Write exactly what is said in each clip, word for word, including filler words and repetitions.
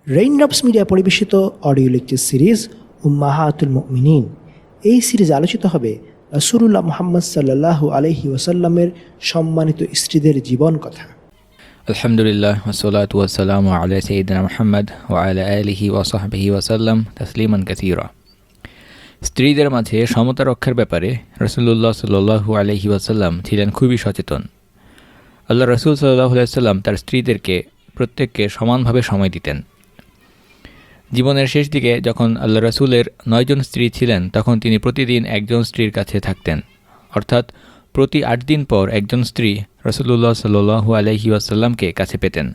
Raindrops media পরিবেশিত audio lecture series উম্মাহাতুল মুমিনিন। এই সিরিজে আলোচিত হবে রাসূলুল্লাহ মুহাম্মদ সাল্লাল্লাহু আলাইহি ওয়াসাল্লামের সম্মানিত স্ত্রীদের জীবন কথা। আলহামদুলিল্লাহ ওয়াসসালাতু ওয়াসসালামু আলা সাইয়্যিদিনা মুহাম্মদ ওয়া আলা আলিহি ওয়া সাহবিহি ওয়াসাল্লাম তাসলিমান কাসীরা। স্ত্রীদের মাঝে সমতা রক্ষার ব্যাপারে রাসূলুল্লাহ সাল্লাল্লাহু আলাইহি ওয়াসাল্লাম ছিলেন খুবই সচেতন। আল্লাহ রাসূল সাল্লাল্লাহু আলাইহি ওয়াসাল্লাম তার স্ত্রীদেরকে প্রত্যেককে সমানভাবে সময় দিতেন। জীবনের শেষ দিকে যখন আল্লাহ রাসূলের নয়জন স্ত্রী ছিলেন, তখন তিনি প্রতিদিন একজন স্ত্রীর কাছে থাকতেন, অর্থাৎ প্রতি আট দিন পর একজন স্ত্রী রাসূলুল্লাহ সাল্লাল্লাহু আলাইহি ওয়াসাল্লামকে কাছে পেতেন।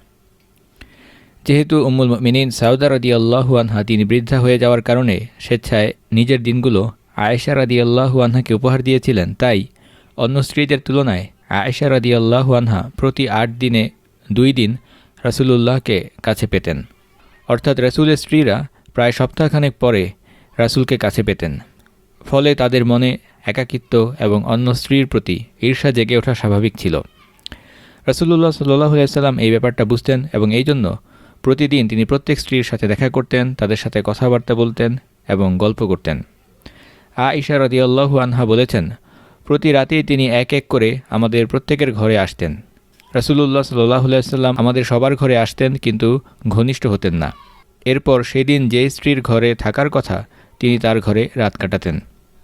যেহেতু উম্মুল মুমিনিন সাউদা রাদিয়াল্লাহু আনহা তিনি বৃদ্ধা হয়ে যাওয়ার কারণে স্বেচ্ছায় নিজের দিনগুলো আয়েশা রাদিয়াল্লাহু আনহাকে উপহার দিয়েছিলেন, তাই অন্য স্ত্রীদের তুলনায় আয়েশা রাদিয়াল্লাহু আনহা প্রতি আট দিনে দুই দিন রাসূলুল্লাহকে কাছে পেতেন, অর্থাৎ রাসূলের স্ত্রীরা প্রায় সপ্তাহখানেক পরে রাসূলকে কাছে পেতেন। ফলে তাদের মনে একাকিত্ব এবং অন্য স্ত্রীর প্রতি ঈর্ষা জেগে ওঠা স্বাভাবিক ছিল। রাসূলুল্লাহ সাল্লাল্লাহু আলাইহি ওয়াসাল্লাম এই ব্যাপারটা বুঝতেন এবং এই জন্য প্রতিদিন তিনি প্রত্যেক স্ত্রীর সাথে দেখা করতেন, তাদের সাথে কথাবার্তা বলতেন এবং গল্প করতেন। আয়েশা রাদিয়াল্লাহু আনহা বলেছেন, প্রতি রাতেই তিনি এক এক করে আমাদের প্রত্যেকের ঘরে আসতেন। রাসূলুল্লাহ সাল্লাল্লাহু আলাইহি ওয়াসাল্লাম আমাদের সবার ঘরে আসতেন, কিন্তু ঘনিষ্ঠ হতেন না। এরপর সেদিন যে স্ত্রীর ঘরে থাকার কথা তিনি তার ঘরে রাত কাটাতেন।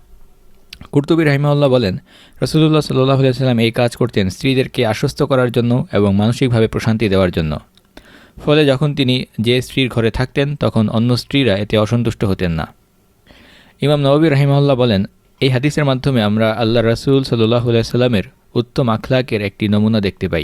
কুরতুবী রাহিমাহুল্লাহ বলেন, রাসূলুল্লাহ সাল্লাল্লাহু আলাইহি ওয়াসাল্লাম এই কাজ করতেন স্ত্রীদেরকে আশ্বস্ত করার জন্য এবং মানসিকভাবে প্রশান্তি দেওয়ার জন্য। ফলে যখন তিনি যে স্ত্রীর ঘরে থাকতেন, তখন অন্য স্ত্রীরা এতে অসন্তুষ্ট হতেন না। ইমাম নওয়াবী রাহিমাহুল্লাহ বলেন, এই হাদিসের মাধ্যমে আমরা আল্লাহ রাসূল সাল্লাল্লাহু আলাইহি ওয়াসাল্লামের উত্তম আখলাকের একটি নমুনা দেখতে পাই।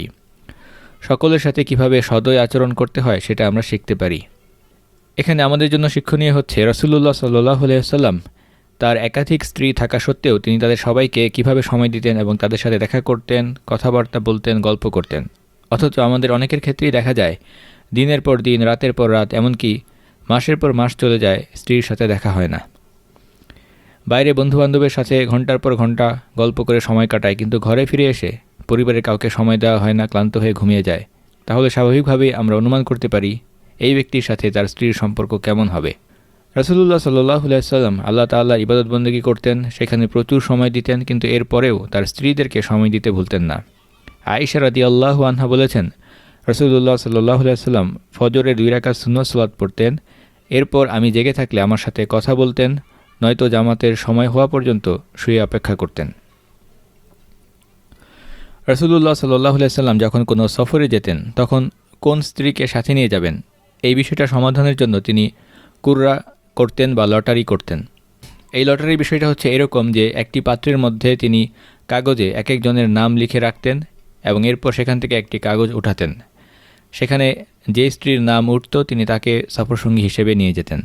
সকলের সাথে কিভাবে সদয় আচরণ করতে হয় সেটা আমরা শিখতে পারি। এখানে আমাদের জন্য শিক্ষণীয় হচ্ছে রাসূলুল্লাহ সাল্লাল্লাহু আলাইহি ওয়াসাল্লাম তার একাধিক স্ত্রী থাকা সত্ত্বেও তিনি তাদের সবাইকে কিভাবে সময় দিতেন এবং তাদের সাথে দেখা করতেন, কথাবার্তা বলতেন, গল্প করতেন। অথচ আমাদের অনেকের ক্ষেত্রেই দেখা যায় দিনের পর দিন, রাতের পর রাত, এমনকি মাসের পর মাস চলে যায়, স্ত্রীর সাথে দেখা হয় না। বাইরে বন্ধুবান্ধবের সাথে ঘন্টার পর ঘন্টা গল্প করে সময় কাটায়, কিন্তু ঘরে ফিরে এসে পরিবারের কাউকে সময় দেওয়া হয় না, ক্লান্ত হয়ে ঘুমিয়ে যায়। তাহলে স্বাভাবিকভাবেই আমরা অনুমান করতে পারি এই ব্যক্তির সাথে তার স্ত্রীর সম্পর্ক কেমন হবে। রাসূলুল্লাহ সাল্লাল্লাহু আলাইহি ওয়াসাল্লাম আল্লাহ তাআলার ইবাদত বন্দেগী করতেন, সেখানে প্রচুর সময় দিতেন, কিন্তু এরপরেও তার স্ত্রীদেরকে সময় দিতে ভুলতেন না। আয়েশা রাদিয়াল্লাহু আনহা বলেছেন, রাসূলুল্লাহ সাল্লাল্লাহু আলাইহি ওয়াসাল্লাম ফজরে দুই রাকাত সুন্নত সালাত পড়তেন, এরপর আমি জেগে থাকলে আমার সাথে কথা বলতেন, নয়তো জামাতের সময় হওয়া পর্যন্ত শুয়ে অপেক্ষা করতেন। রাসূলুল্লাহ সাল্লাল্লাহু আলাইহি ওয়াসাল্লাম যখন কোনো সফরে যেতেন, তখন কোন স্ত্রীকে সাথে নিয়ে যাবেন এই বিষয়টা সমাধানের জন্য তিনি কুররা করতেন বা লটারি করতেন। এই লটারির বিষয়টা হচ্ছে এরকম যে একটি পাত্রের মধ্যে তিনি কাগজে এক একজনের নাম লিখে রাখতেন এবং এরপর সেখান থেকে একটি কাগজ উঠাতেন। সেখানে যে স্ত্রীর নাম উঠত তিনি তাকে সফরসঙ্গী হিসেবে নিয়ে যেতেন।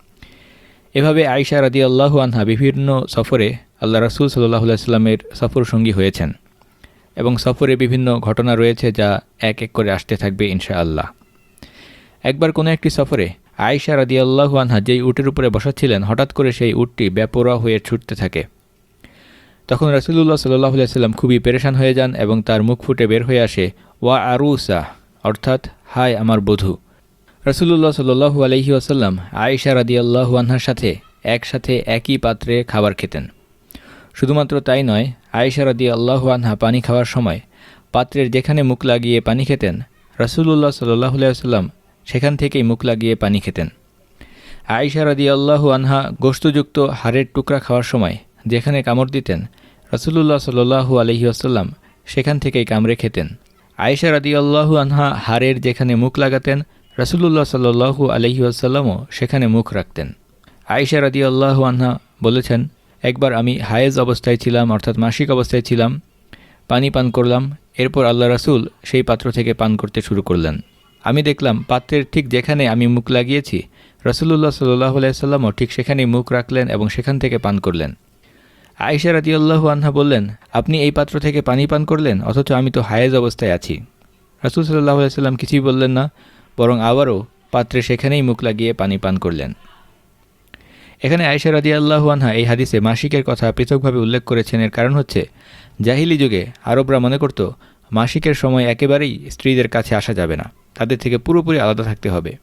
এভাবে আয়েশা রাদিয়াল্লাহু আনহা বিভিন্ন সফরে আল্লাহ রাসূল সাল্লাল্লাহু আলাইহি ওয়াসাল্লামের সফরসঙ্গী হয়েছেন এবং সফরে বিভিন্ন ঘটনা রয়েছে যা এক এক করে আসতে থাকবে ইনশাআল্লাহ। একবার কোনো একটি সফরে আয়েশা রাদিয়াল্লাহু আনহা যেই উটের উপরে বসাচ্ছিলেন, হঠাৎ করে সেই উটটি বেপরোয়া হয়ে ছুটতে থাকে। তখন রাসূলুল্লাহ সাল্লাল্লাহু আলাইহি ওয়াসাল্লাম খুবই পেরেশান হয়ে যান এবং তার মুখ ফুটে বের হয়ে আসে ওয়া আরুসা, অর্থাৎ হায় আমার বধূ। রাসূলুল্লাহ সাল্লাল্লাহু আলাইহি ওয়াসাল্লাম আয়েশা রাদিয়াল্লাহু আনহার সাথে একসাথে একই পাত্রে খাবার খেতেন। শুধুমাত্র তাই নয়, আয়েশা রাদিয়াল্লাহু আনহা পানি খাওয়ার সময় পাত্রের যেখানে মুখ লাগিয়ে পানি খেতেন, রাসূলুল্লাহ সাল্লাল্লাহু আলাইহি ওয়াসাল্লাম সেখান থেকেই মুখ লাগিয়ে পানি খেতেন। আয়েশা রাদিয়াল্লাহু আনহা গোশতযুক্ত হাড়ের টুকরা খাওয়ার সময় যেখানে কামড় দিতেন, রাসূলুল্লাহ সাল্লাল্লাহু আলাইহি ওয়াসাল্লাম সেখান থেকেই কামড়ে খেতেন। আয়েশা রাদিয়াল্লাহু আনহা হাড়ের যেখানে মুখ লাগাতেন, রাসূলুল্লাহ সাল্লাল্লাহু আলাইহি ওয়াসাল্লামও সেখানে মুখ রাখতেন। আয়েশা রাদিয়াল্লাহু আনহা বলেছেন, একবার আমি হায়েজ অবস্থায় ছিলাম, অর্থাৎ মাসিক অবস্থায় ছিলাম, পানি পান করলাম, এরপর আল্লাহ রাসূল সেই পাত্র থেকে পান করতে শুরু করলেন। আমি দেখলাম পাত্রের ঠিক যেখানে আমি মুখ লাগিয়েছি, রাসূলুল্লাহ সাল্লাল্লাহু আলাইহি ওয়াসাল্লামও ঠিক সেখানেই মুখ রাখলেন এবং সেখান থেকে পান করলেন। আয়েশা রাদিয়াল্লাহু আনহা বললেন, আপনি এই পাত্র থেকে পানি পান করলেন, অথচ আমি তো হায়েজ অবস্থায় আছি। রাসূল সাল্লাল্লাহু আলাইহি ওয়াসাল্লাম কিছুই বললেন না, বরং আবারও পাত্রে সেখানেই মুখ লাগিয়ে পানি পান করলেন। এখানে আয়েশা রাদিয়াল্লাহু আনহা এই হাদিসে মাসিকের কথা পৃথকভাবে উল্লেখ করেছেন। এর কারণ হচ্ছে জাহিলি যুগে আরবরা মনে করত মাসিকের সময় একেবারেই স্ত্রীদের কাছে আসা যাবে না, তাদের থেকে পুরোপুরি আলাদা থাকতে হবে।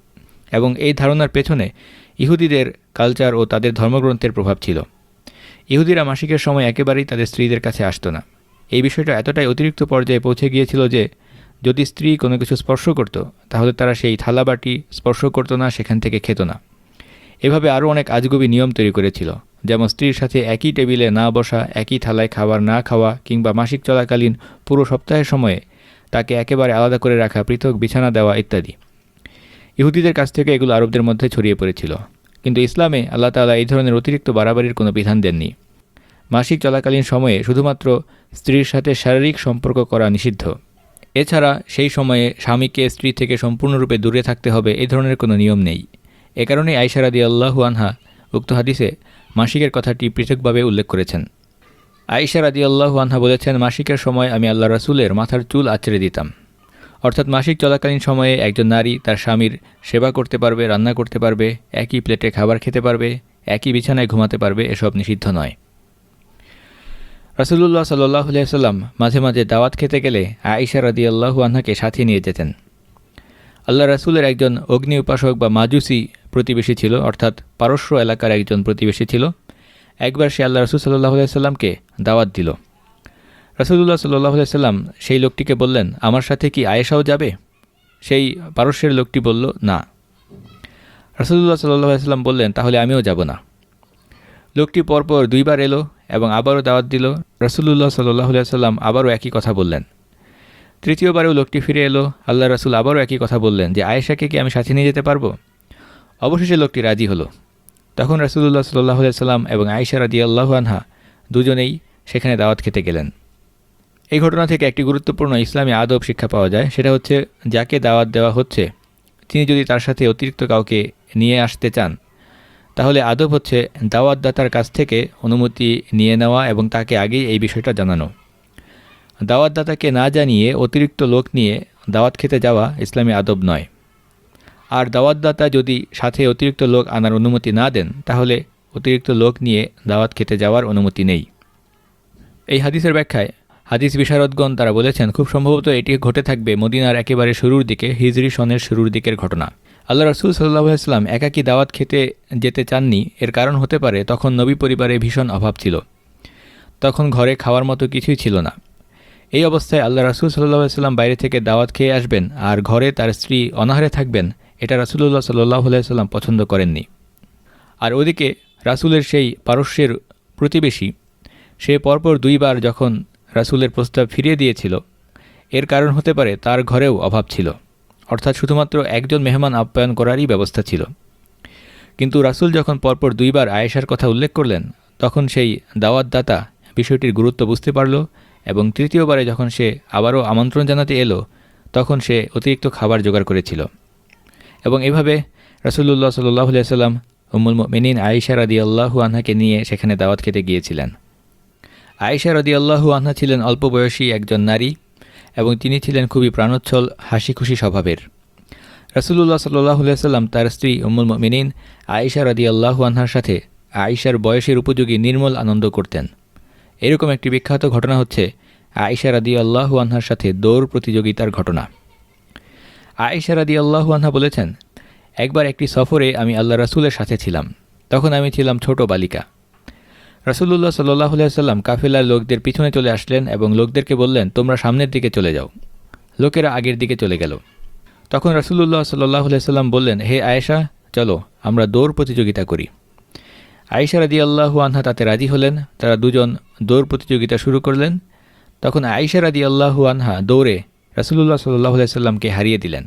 এবং এই ধারণার পেছনে ইহুদিদের কালচার ও তাদের ধর্মগ্রন্থের প্রভাব ছিল। ইহুদিরা মাসিকের সময় একেবারেই তাদের স্ত্রীদের কাছে আসতো না। এই বিষয়টা এতটাই অতিরিক্ত পর্যায়ে পৌঁছে গিয়েছিল যে যদি স্ত্রী কোনো কিছু স্পর্শ করত তাহলে তারা সেই থালাবাটি স্পর্শ করতো না, সেখান থেকে খেত না। এভাবে আরও অনেক আজগুবি নিয়ম তৈরি করেছিল, যেমন স্ত্রীর সাথে একই টেবিলে না বসা, একই থালায় খাবার না খাওয়া, কিংবা মাসিক চলাকালীন পুরো সপ্তাহের সময়ে তাকে একেবারে আলাদা করে রাখা, পৃথক বিছানা দেওয়া ইত্যাদি। ইহুদিদের কাছ থেকে এগুলো আরবদের মধ্যে ছড়িয়ে পড়েছিল, কিন্তু ইসলামে আল্লাহ তাআলা এই ধরনের অতিরিক্ত বাড়াবাড়ির কোনো বিধান দেননি। মাসিক চলাকালীন সময়ে শুধুমাত্র স্ত্রীর সাথে শারীরিক সম্পর্ক করা নিষিদ্ধ। এছাড়া সেই সময়ে স্বামীকে স্ত্রী থেকে সম্পূর্ণরূপে দূরে থাকতে হবে এই ধরনের কোনো নিয়ম নেই। এ কারণে আয়েশা রাদিয়াল্লাহু আনহা উক্ত হাদিসে মাসিকের কথাটি পৃথকভাবে উল্লেখ করেছেন। আয়েশা রাদিয়াল্লাহু আনহা বলেছেন, মাসিকের সময় আমি আল্লাহ রাসূলের মাথার চুল আঁচড়ে দিতাম। অর্থাৎ মাসিক চলাকালীন সময়ে একজন নারী তার স্বামীর সেবা করতে পারবে, রান্না করতে পারবে, একই প্লেটে খাবার খেতে পারবে, একই বিছানায় ঘুমাতে পারবে, এসব নিষিদ্ধ নয়। রাসূলুল্লাহ সাল্লাল্লাহু আলাইহি ওয়াসাল্লাম মাঝে মাঝে দাওয়াত খেতে গেলে আয়েশা রাদিয়াল্লাহু আনহাকে সাথে নিয়ে যেতেন। আল্লাহ রাসূলের একজন অগ্নি উপাসক বা মাজুসি প্রতিবেশী ছিল, অর্থাৎ পারস্য এলাকার একজন প্রতিবেশী ছিল। একবার সে আল্লাহ রাসূল সাল্লাল্লাহু আলাইহি ওয়াসাল্লামকে দাওয়াত দিল। রাসূলুল্লাহ সাল্লাল্লাহু আলাইহি ওয়াসাল্লাম সেই লোকটিকে বললেন, আমার সাথে কি আয়েশাও যাবে? সেই পারস্যের লোকটি বলল, না। রাসূলুল্লাহ সাল্লাল্লাহু আলাইহি ওয়াসাল্লাম বললেন, তাহলে আমিও যাব না। লোকটি পরপর দুইবার এলো এবং আবারও দাওয়াত দিল। রাসূলুল্লাহ সাল্লাল্লাহু আলাইহি ওয়াসাল্লাম আবারও একই কথা বললেন। তৃতীয়বারেও লোকটি ফিরে এলো। আল্লাহ রাসূল আবারও একই কথা বললেন যে আয়েশাকে কি আমি সাথে নিয়ে যেতে পারবো? অবশেষে লোকটি রাজি হলো। তখন রাসূলুল্লাহ সাল্লাল্লাহু আলাইহি ওয়াসাল্লাম এবং আয়েশা রাদিয়াল্লাহু আনহা দুজনেই সেখানে দাওয়াত খেতে গেলেন। এই ঘটনা থেকে একটি গুরুত্বপূর্ণ ইসলামী আদব শিক্ষা পাওয়া যায়, সেটা হচ্ছে যাকে দাওয়াত দেওয়া হচ্ছে তিনি যদি তার সাথে অতিরিক্ত কাউকে নিয়ে আসতে চান তাহলে আদব হচ্ছে দাওয়াতদাতার কাছ থেকে অনুমতি নিয়ে নেওয়া এবং তাকে আগেই এই বিষয়টা জানানো। দাওয়াতদাতাকে না জানিয়ে অতিরিক্ত লোক নিয়ে দাওয়াত খেতে যাওয়া ইসলামী আদব নয়। আর দাওয়াতদাতা যদি সাথে অতিরিক্ত লোক আনার অনুমতি না দেন তাহলে অতিরিক্ত লোক নিয়ে দাওয়াত খেতে যাওয়ার অনুমতি নেই। এই হাদিসের ব্যাখ্যায় হাদিস বিশারদগণ তারা বলেছেন, খুব সম্ভবত এটি ঘটে থাকবে মদিনার একেবারে শুরুর দিকে, হিজরি সনের শুরুর দিকের ঘটনা। আল্লাহ রাসূল সাল্লাল্লাহু আলাইহি ওয়াসাল্লাম একাকী দাওয়াত খেতে যেতে চাননি। এর কারণ হতে পারে তখন নবী পরিবারে ভীষণ অভাব ছিল, তখন ঘরে খাওয়ার মতো কিছুই ছিল না। এই অবস্থায় আল্লাহ রাসূল সাল্লাল্লাহু আলাইহি ওয়াসাল্লাম বাইরে থেকে দাওয়াত খেয়ে আসবেন আর ঘরে তার স্ত্রী অনাহারে থাকবেন, এটা রাসূলুল্লাহ সাল্লাল্লাহু আলাইহি ওয়াসাল্লাম পছন্দ করেননি। আর ওদিকে রাসূলের সেই পারস্যের প্রতিবেশী সে পরপর দুইবার যখন রাসূলের প্রস্তাব ফিরিয়ে দিয়েছিল, এর কারণ হতে পারে তার ঘরেও অভাব ছিল, অর্থাৎ শুধুমাত্র একজন মেহমান আপ্যায়ন করারই ব্যবস্থা ছিল। কিন্তু রাসূল যখন পরপর দুইবার আয়েশার কথা উল্লেখ করলেন তখন সেই দাওয়াতদাতা বিষয়টির গুরুত্ব বুঝতে পারল এবং তৃতীয়বারে যখন সে আবারও আমন্ত্রণ জানাতে এলো তখন সে অতিরিক্ত খাবার জোগাড় করেছিল। এবং এভাবে রাসূলুল্লাহ সাল্লাল্লাহু আলাইহি ওয়াসাল্লাম উম্মুল মুমিনিন আয়েশা রাদিয়াল্লাহু আনহাকে নিয়ে সেখানে দাওয়াত খেতে গিয়েছিলেন। আয়েশা রাদিয়াল্লাহু আনহা ছিলেন অল্প বয়সী একজন নারী এবং তিনি ছিলেন খুবই প্রাণোচ্ছল, হাসি খুশি স্বভাবের। রাসূলুল্লাহ সাল্লাল্লাহু আলাইহি ওয়াসাল্লাম তার স্ত্রী উম্মুল মুমিনিন আয়েশা রাদিয়াল্লাহু আনহার সাথে আয়েশার বয়সের উপযোগী নির্মল আনন্দ করতেন। এরকম একটি বিখ্যাত ঘটনা হচ্ছে আয়েশা রাদিয়াল্লাহু আনহার সাথে দৌড় প্রতিযোগিতার ঘটনা। আয়েশা রাদিয়াল্লাহু আনহা বলেছেন, একবার একটি সফরে আমি আল্লাহ রাসূলের সাথে ছিলাম, তখন আমি ছিলাম ছোট বালিকা। রাসূলুল্লাহ সাল্লাল্লাহু আলাইহি ওয়াসাল্লাম কাফেলার লোকদের পিছনে চলে আসলেন এবং লোকদেরকে বললেন, তোমরা সামনের দিকে চলে যাও। লোকেরা আগের দিকে চলে গেল। তখন রাসূলুল্লাহ সাল্লাল্লাহু আলাইহি ওয়াসাল্লাম বললেন, হে আয়েশা, চলো আমরা দৌড় প্রতিযোগিতা করি। আয়েশা রাদিয়াল্লাহু আনহা তাতে রাজি হলেন। তারা দুজন দৌড় প্রতিযোগিতা শুরু করলেন। তখন আয়েশা রাদিয়াল্লাহু আনহা দৌড়ে রাসূলুল্লাহ সাল্লাল্লাহু আলাইহি ওয়াসাল্লামকে হারিয়ে দিলেন।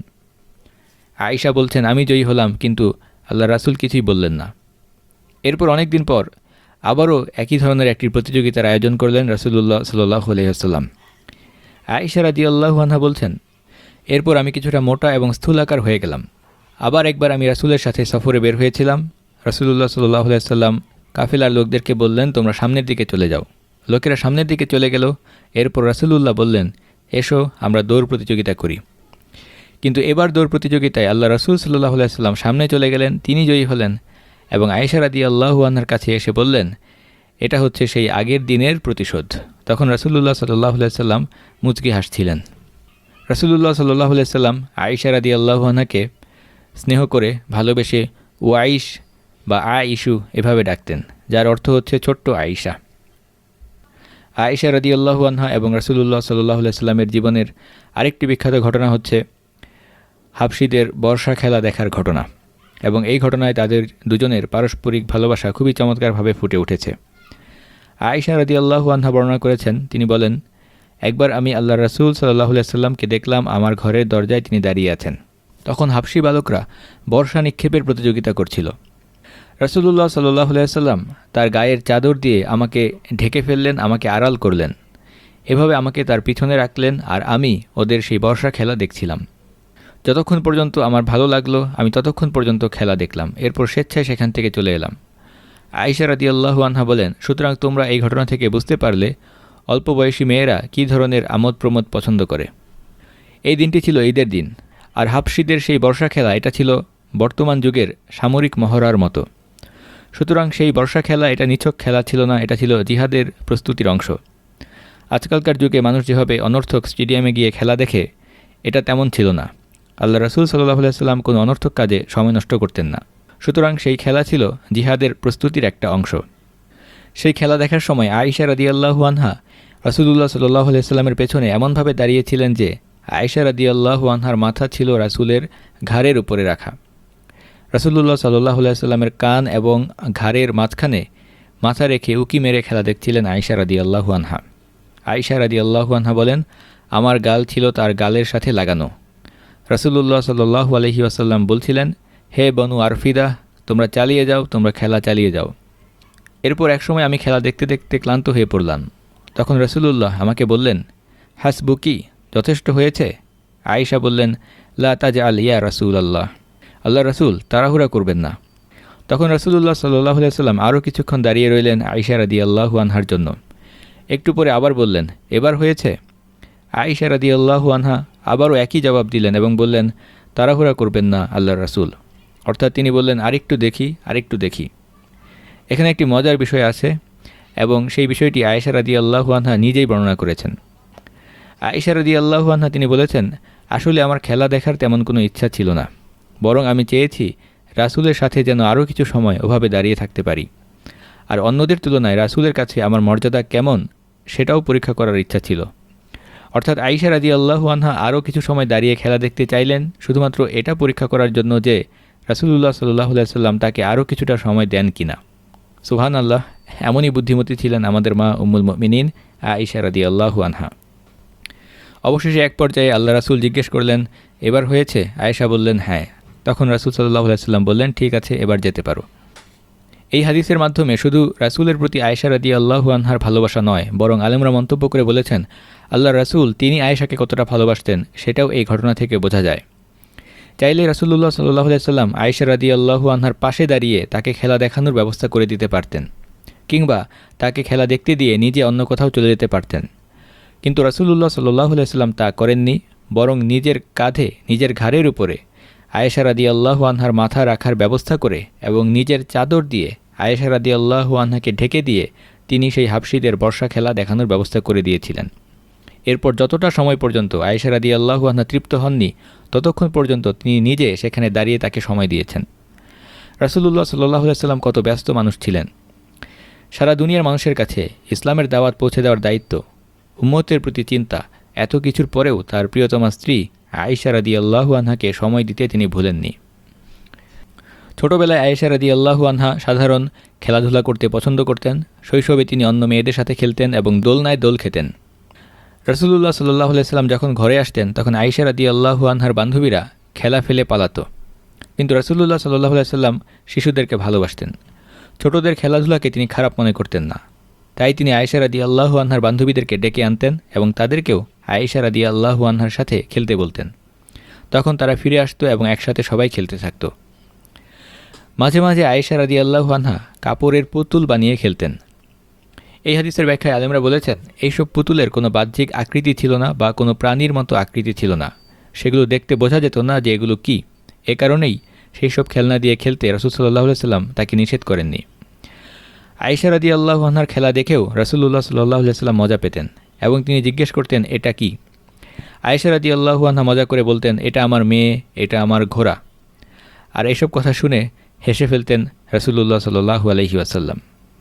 আয়েশা বলছেন, আমি জয়ী হলাম, কিন্তু আল্লাহ রাসূল কিছুই বললেন না। এরপর অনেক দিন পর আবারও একই ধরনের একটি প্রতিযোগিতার আয়োজন করলেন রাসূলুল্লাহ সাল্লাল্লাহু আলাইহি ওয়াসাল্লাম। আয়েশা রাদিয়াল্লাহু আনহা বলছেন, এরপর আমি কিছুটা মোটা এবং স্থূলাকার হয়ে গেলাম। আবার একবার আমি রাসূলের সাথে সফরে বের হয়েছিলাম। রাসূলুল্লাহ সাল্লাল্লাহু আলাইহি ওয়াসাল্লাম কাফেলার লোকদেরকে বললেন, তোমরা সামনের দিকে চলে যাও। লোকেরা সামনের দিকে চলে গেল। এরপর রাসূলুল্লাহ বললেন, এসো আমরা দৌড় প্রতিযোগিতা করি। কিন্তু এবার দৌড় প্রতিযোগিতায় আল্লাহ রাসূল সাল্লাল্লাহু আলাইহি ওয়াসাল্লাম সামনে চলে গেলেন, তিনি জয়ী হলেন এবং আয়েশা রাদিয়াল্লাহু আনহার কাছে এসে বললেন, এটা হচ্ছে সেই আগের দিনের প্রতিশোধ। তখন রাসূলুল্লাহ সাল্লাল্লাহু আলাইহি ওয়াসাল্লাম মুচকি হাসছিলেন। রাসূলুল্লাহ সাল্লাল্লাহু আলাইহি ওয়াসাল্লাম আয়েশা রাদিয়াল্লাহু আনহাকে স্নেহ করে ভালোবেসে ওয়াইশ বা আইশু এভাবে ডাকতেন, যার অর্থ হচ্ছে ছোট্ট আয়েশা। আয়েশা রাদিয়াল্লাহু আনহা এবং রাসূলুল্লাহ সাল্লাল্লাহু আলাইহি সাল্লামের জীবনের আরেকটি বিখ্যাত ঘটনা হচ্ছে হাবশীদের বর্ষা খেলা দেখার ঘটনা, এবং এই ঘটনায় তাদের দুজনের পারস্পরিক ভালোবাসা খুবই চমৎকারভাবে ফুটে উঠেছে। আয়েশা রাদিয়াল্লাহু আনহা বর্ণনা করেছেন, তিনি বলেন, একবার আমি আল্লাহ রাসূল সাল্লাল্লাহু আলাইহি সাল্লামকে দেখলাম আমার ঘরের দরজায় তিনি দাঁড়িয়ে আছেন। তখন হাবশী বালকরা বর্ষা নিক্ষেপের প্রতিযোগিতা করছিল। রাসূলুল্লাহ সাল্লাল্লাহু আলাইহি সাল্লাম তার গায়ের চাদর দিয়ে আমাকে ঢেকে ফেললেন, আমাকে আড়াল করলেন। এভাবে আমাকে তার পিছনে রাখলেন আর আমি ওদের সেই বর্ষা খেলা দেখছিলাম। যতক্ষণ পর্যন্ত আমার ভালো লাগলো আমি ততক্ষণ পর্যন্ত খেলা দেখলাম, এরপর স্বেচ্ছায় সেখান থেকে চলে এলাম। আয়েশা রাদিয়াল্লাহু আনহা বলেন, সুতরাং তোমরা এই ঘটনা থেকে বুঝতে পারলে অল্প বয়সী মেয়েরা কী ধরনের আমোদ প্রমোদ পছন্দ করে। এই দিনটি ছিল ঈদের দিন, আর হাবশীদের সেই বর্ষা খেলা এটা ছিল বর্তমান যুগের সামরিক মহড়ার মতো। সুতরাং সেই বর্ষা খেলা এটা নিছক খেলা ছিল না, এটা ছিল জিহাদের প্রস্তুতির অংশ। আজকালকার যুগে মানুষ যেভাবে অনর্থক স্টেডিয়ামে গিয়ে খেলা দেখে, এটা তেমন ছিল না। আল্লাহ রাসূল সাল্লাল্লাহু আলাইহি সাল্লাম কোনো অনর্থক কাজে সময় নষ্ট করতেন না। সুতরাং সেই খেলা ছিল জিহাদের প্রস্তুতির একটা অংশ। সেই খেলা দেখার সময় আয়েশা রাদিয়াল্লাহু আনহা রাসূলুল্লাহ সাল্লাল্লাহু আলাইহি সাল্লামের পেছনে এমনভাবে দাঁড়িয়েছিলেন যে আয়েশা রাদিয়াল্লাহু আনহার মাথা ছিল রাসূলের ঘাড়ের উপরে রাখা। রাসূলুল্লাহ সাল্লাল্লাহু আলাইহি সাল্লামের কান এবং ঘাড়ের মাঝখানে মাথা রেখে উকি মেরে খেলা দেখছিলেন আয়েশা রাদিয়াল্লাহু আনহা। আয়েশা রাদিয়াল্লাহু আনহা বলেন, আমার গাল ছিল তার গালের সাথে লাগানো। রাসূলুল্লাহ সাল্লাল্লাহু আলাইহি ওয়াসাল্লাম বলছিলেন, হে বনু আরফিদা, তোমরা চালিয়ে যাও, তোমরা খেলা চালিয়ে যাও। এরপর একসময় আমি খেলা দেখতে দেখতে ক্লান্ত হয়ে পড়লাম। তখন রাসূলুল্লাহ আমাকে বললেন, হাসবুকি, যথেষ্ট হয়েছে? আয়েশা বললেন, লা তাজআল ইয়া রাসূলাল্লাহ, আল্লাহ রাসূল তাড়াহুড়া করবেন না। তখন রাসূলুল্লাহ সাল্লাল্লাহু আলাইহি ওয়াসাল্লাম আরও কিছুক্ষণ দাঁড়িয়ে রইলেন আয়েশা রাদিয়াল্লাহু আনহার জন্য। একটু পরে আবার বললেন, এবার হয়েছে? আয়েশা রাদিয়াল্লাহু আনহা আবারও একই জবাব দিলেন এবং বললেন, তাড়াহুড়া করবেন না আল্লাহ রাসূল। অর্থাৎ তিনি বললেন, আরেকটু দেখি আরেকটু দেখি। এখানে একটি মজার বিষয় আছে এবং সেই বিষয়টি আয়েশা রাদিয়াল্লাহু আনহা নিজেই বর্ণনা করেছেন। আয়েশা রাদিয়াল্লাহু আনহা তিনি বলেছেন, আসলে আমার খেলা দেখার তেমন কোনো ইচ্ছা ছিল না, বরং আমি চেয়েছি রাসূলের সাথে যেন আরও কিছু সময় ওভাবে দাঁড়িয়ে থাকতে পারি, আর অন্যদের তুলনায় রাসূলের কাছে আমার মর্যাদা কেমন সেটাও পরীক্ষা করার ইচ্ছা ছিল। অর্থাৎ আয়েশা রাদিয়াল্লাহু আনহা আরও কিছু সময় দাঁড়িয়ে খেলা দেখতে চাইলেন শুধুমাত্র এটা পরীক্ষা করার জন্য যে রাসূলুল্লাহ সাল্লাল্লাহু আলাইহি সাল্লাম তাকে আরও কিছুটা সময় দেন কিনা। সুবহানাল্লাহ, এমনই বুদ্ধিমতী ছিলেন আমাদের মা উম্মুল মুমিনিন আয়েশা রাদিয়াল্লাহু আনহা। অবশেষে এক পর্যায়ে আল্লাহ রাসূল জিজ্ঞেস করলেন, এবার হয়েছে? আয়েশা বললেন, হ্যাঁ। তখন রাসূল সাল্লাল্লাহু আলাইহি সাল্লাম বললেন, ঠিক আছে, এবার যেতে পারো। এই হাদিসের মাধ্যমে শুধু রাসূলের প্রতি আয়েশা রাদিয়াল্লাহু আনহার ভালোবাসা নয়, বরং আলেমরা মন্তব্য করে বলেছেন, আল্লাহ রাসূল তিনি আয়েশাকে কতটা ভালোবাসতেন সেটাও এই ঘটনা থেকে বোঝা যায়। চাইলে রাসূলুল্লাহ সাল্লাল্লাহু আলাইহি সাল্লাম আয়েশা রাদিয়াল্লাহু আনহার পাশে দাঁড়িয়ে তাকে খেলা দেখানোর ব্যবস্থা করে দিতে পারতেন, কিংবা তাকে খেলা দেখতে দিয়ে নিজে অন্য কোথাও চলে যেতে পারতেন। কিন্তু রাসূলুল্লাহ সাল্লাল্লাহু আলাইহি সাল্লাম তা করেননি, বরং নিজের কাঁধে নিজের ঘাড়ের উপরে আয়েশা রাদিয়াল্লাহু আনহার মাথা রাখার ব্যবস্থা করে এবং নিজের চাদর দিয়ে আয়েশা রাদিয়াল্লাহু আনহাকে ঢেকে দিয়ে তিনি সেই হাবশীদের বর্ষা খেলা দেখানোর ব্যবস্থা করে দিয়েছিলেন। এরপর যতটা সময় পর্যন্ত আয়েশা রাদিয়াল্লাহু আনহা তৃপ্ত হননি, ততক্ষণ পর্যন্ত তিনি নিজে সেখানে দাঁড়িয়ে তাকে সময় দিয়েছেন। রাসূলুল্লাহ সাল্লাল্লাহু আলাইহি সাল্লাম কত ব্যস্ত মানুষ ছিলেন। সারা দুনিয়ার মানুষের কাছে ইসলামের দাওয়াত পৌঁছে দেওয়ার দায়িত্ব, উম্মতের প্রতি চিন্তা, এত কিছুর পরেও তার প্রিয়তমা স্ত্রী আয়েশা রাদিয়াল্লাহু আনহাকে সময় দিতে তিনি ভুলেননি। ছোটবেলায় আয়েশা রাদিয়াল্লাহু আনহা সাধারণ খেলাধুলা করতে পছন্দ করতেন। শৈশবে তিনি অন্য মেয়েদের সাথে খেলতেন এবং দোলনায় দোল খেতেন। রাসূলুল্লাহ সাল্লাল্লাহু আলাইহি সাল্লাম যখন ঘরে আসতেন তখন আয়েশা রাদিয়াল্লাহু আনহার বান্ধবীরা খেলা ফেলে পালাতো, কিন্তু রাসূলুল্লাহ সাল্লাল্লাহু আলাইহি সাল্লাম শিশুদেরকে ভালোবাসতেন। ছোটদের খেলাধুলাকে তিনি খারাপ মনে করতেন না, তাই তিনি আয়েশা রাদিয়াল্লাহু আনহার বান্ধবীদেরকে ডেকে আনতেন এবং তাদেরকেও আয়েশা রাদিয়াল্লাহু আনহার সাথে খেলতে বলতেন। তখন তারা ফিরে আসতো এবং একসাথে সবাই খেলতে থাকত। মাঝে মাঝে আয়েশা রাদিয়াল্লাহু আনহা কাপড়ের পুতুল বানিয়ে খেলতেন। এই হাদিসের ব্যাখ্যায় আলেমরা বলেছেন, এইসব পুতুলের কোনো বাহ্যিক আকৃতি ছিল না বা কোনো প্রাণীর মতো আকৃতি ছিল না, সেগুলো দেখতে বোঝা যেত না যে এগুলো কী। এ কারণেই সেই সব খেলনা দিয়ে খেলতে রাসূল সাল্লাল্লাহু আলাইহি সাল্লাম তাকে নিষেধ করেননি। আয়েশা রাদিয়াল্লাহু আনহার খেলা দেখেও রাসূলুল্লাহ সাল্লাল্লাহু আলাইহি সাল্লাম মজা পেতেন এবং তিনি জিজ্ঞেস করতেন, এটা কি? আয়েশা রাদিয়াল্লাহু আনহা মজা করে বলতেন, এটা আমার মেয়ে, এটা আমার ঘোড়া। আর এসব কথা শুনে হেসে ফেলতেন রাসূলুল্লাহ সাল্লাল্লাহু আলাইহি ওয়াসাল্লাম।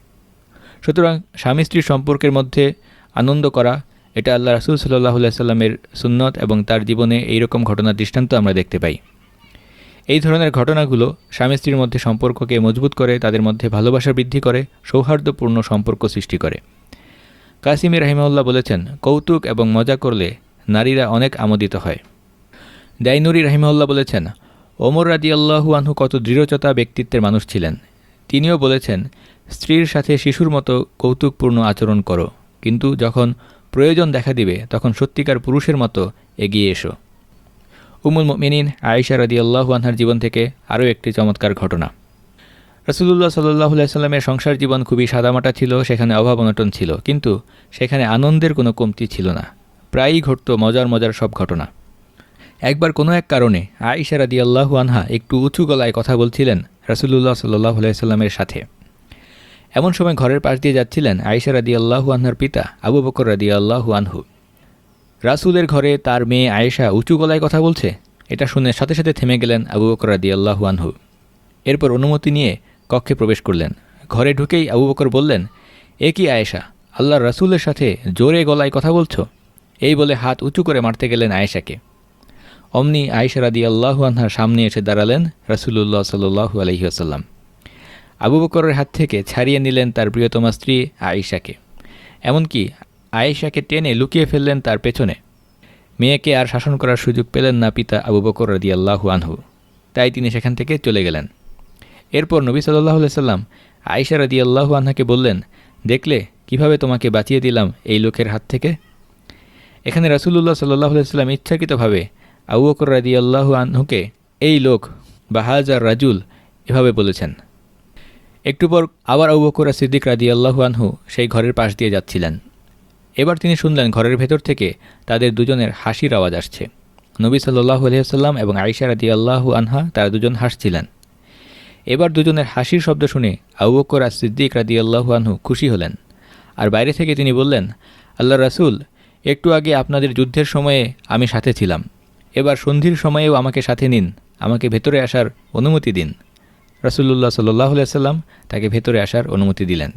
সুতরাং স্বামী স্ত্রীর সম্পর্কের মধ্যে আনন্দ করা এটা আল্লাহ রাসূল সাল্লাল্লাহু আলাইহি সাল্লামের সুন্নত এবং তার জীবনে এইরকম ঘটনার দৃষ্টান্ত আমরা দেখতে পাই। এই ধরনের ঘটনাগুলো স্বামী স্ত্রীর মধ্যে সম্পর্ককে মজবুত করে, তাদের মধ্যে ভালোবাসা বৃদ্ধি করে, সৌহার্দ্যপূর্ণ সম্পর্ক সৃষ্টি করে। কাসিমি রাহিমাহুল্লাহ বলেছেন, কৌতুক এবং মজা করলে নারীরা অনেক আমোদিত হয়। দাইনুরি রাহিমাহুল্লাহ বলেছেন, ওমর রাদিয়াল্লাহু আনহু কত দৃঢ়চতা ব্যক্তিত্বের মানুষ ছিলেন। তিনিও বলেছেন, স্ত্রীর সাথে শিশুর মতো কৌতুকপূর্ণ আচরণ করো, কিন্তু যখন প্রয়োজন দেখা দিবে তখন সত্যিকার পুরুষের মতো এগিয়ে এসো। উম্মুল মুমিনিন আয়েশা রাদিয়াল্লাহু আনহার জীবন থেকে আরও একটি চমৎকার ঘটনা। রাসূলুল্লাহ সাল্লাল্লাহু আলাইহি সাল্লামের সংসার জীবন খুবই সাদামাটা ছিল, সেখানে অভাব অনটন ছিল, কিন্তু সেখানে আনন্দের কোনো কমতি ছিল না। প্রায়ই ঘটত মজার মজার সব ঘটনা। একবার কোনো এক কারণে আয়েশা রাদিয়াল্লাহু আনহা একটু উঁচু গলায় কথা বলছিলেন রাসূলুল্লাহ সাল্লাল্লাহু আলাইহি সাল্লামের সাথে। এমন সময় ঘরের পাশ দিয়ে যাচ্ছিলেন আয়েশা রাদিয়াল্লাহু আনহার পিতা আবু বকর রাদিয়াল্লাহু আনহু। রাসূলের ঘরে তার মেয়ে আয়েশা উঁচু গলায় কথা বলছে, এটা শুনে সাথে সাথে থেমে গেলেন আবু বকর রাদিয়াল্লাহু আনহু। এরপর অনুমতি নিয়ে কক্ষে প্রবেশ করলেন। ঘরে ঢুকেই আবু বকর বললেন, এ কি আয়েশা, আল্লাহর রাসূলের সাথে জোরে গলায় কথা বলছো? এই বলে হাত উঁচু করে মারতে গেলেন আয়েশাকে। অমনি আয়েশা রাদিয়াল্লাহু আনহার সামনে এসে দাঁড়ালেন রাসূলুল্লাহ সাল্লাল্লাহু আলাইহি ওয়াসাল্লাম। আবু বকরের হাত থেকে ছাড়িয়ে নিলেন তার প্রিয়তমা স্ত্রী আয়েশাকে। এমনকি আয়েশাকে টেনে লুকিয়ে ফেললেন তার পেছনে। মেয়েকে আর শাসন করার সুযোগ পেলেন না পিতা আবু বকর রাদিয়াল্লাহু আনহু, তাই তিনি সেখান থেকে চলে গেলেন। এরপর নবী সাল্লাল্লাহু আলাইহি সাল্লাম আয়েশা রাদিয়াল্লাহু আনহাকে বললেন, দেখলে কিভাবে তোমাকে বাঁচিয়ে দিলাম এই লোকের হাত থেকে? এখানে রাসূলুল্লাহ সাল্লাল্লাহু আলাইহি সাল্লাম ইচ্ছাকৃতভাবে আবু বকর রাদিয়াল্লাহু আনহুকে এই লোক বা হাজার রাজুল এভাবে বলেছেন। একটু পর আবার আবু বকর সিদ্দিক রাদিয়াল্লাহু আনহু সেই ঘরের পাশ দিয়ে যাচ্ছিলেন। এবার তিনি শুনলেন ঘরের ভেতর থেকে তাদের দুজনের হাসির আওয়াজ আসছে। নবী সাল্লাল্লাহু আলাইহি ওয়াসাল্লাম এবং আয়েশা রাদিয়াল্লাহু আনহা তারা দুজন হাসছিলেন। এবার দুজনের হাসির শব্দ শুনে আবু বকর সিদ্দিক রাদিয়াল্লাহু আনহু খুশি হলেন। আর বাইরে থেকে তিনি বললেন, আল্লাহর রাসূল, একটু আগে আপনাদের যুদ্ধের সময়ে আমি সাথে ছিলাম, এবার সন্ধির সময়েও আমাকে সাথে নিন, আমাকে ভেতরে আসার অনুমতি দিন। রাসূলুল্লাহ সাল্লাল্লাহু আলাইহি সাল্লাম তাকে ভেতরে আসার অনুমতি দিলেন।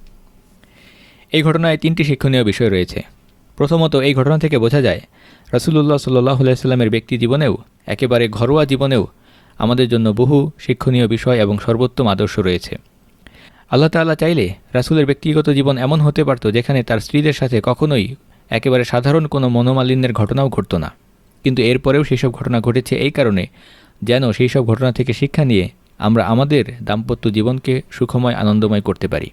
এই ঘটনায় তিনটি শিক্ষণীয় বিষয় রয়েছে। প্রথমত, এই ঘটনা থেকে বোঝা যায় রাসূলুল্লাহ সাল্লাল্লাহু আলাইহি সাল্লামের ব্যক্তি জীবনেও, একেবারে ঘরোয়া জীবনেও আমাদের জন্য বহু শিক্ষণীয় বিষয় এবং সর্বোত্তম আদর্শ রয়েছে। আল্লাহ তাআলা চাইলে রাসূলের ব্যক্তিগত জীবন এমন হতে পারত যেখানে তার স্ত্রীদের সাথে কখনোই একেবারে সাধারণ কোনো মনোমালিন্যের ঘটনাও ঘটত না, কিন্তু এরপরেও সেই সব ঘটনা ঘটেছে এই কারণে যেন সেই সব ঘটনা থেকে শিক্ষা নিয়ে আমরা আমাদের দাম্পত্য জীবনকে সুখময় আনন্দময় করতে পারি।